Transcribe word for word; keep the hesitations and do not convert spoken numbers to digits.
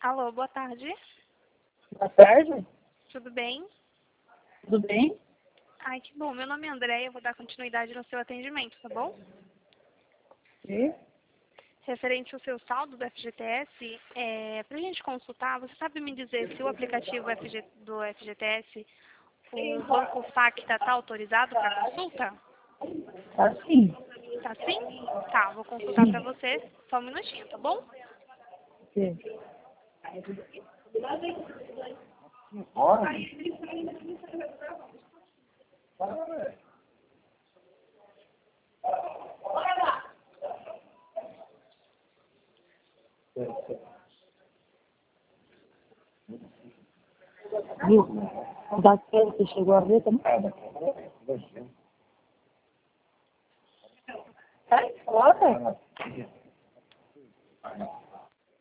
Alô, boa tarde. Boa tarde, Tudo bem? tudo bem? Ai, que bom. Meu nome é Andréia, eu vou dar continuidade no seu atendimento, tá bom? Sim. Referente ao seu saldo do F G T S, é, para a gente consultar, você sabe me dizer se o aplicativo F G, do F G T S, o Banco Facta, está autorizado para consulta? Tá sim. Tá sim? Tá, vou consultar para Sim. você. Só um minutinho, tá bom? Sim. Bora. Viu? Daquele que chegou a ver também. Ah, daqui. Você. Tá? Coloca. Ah,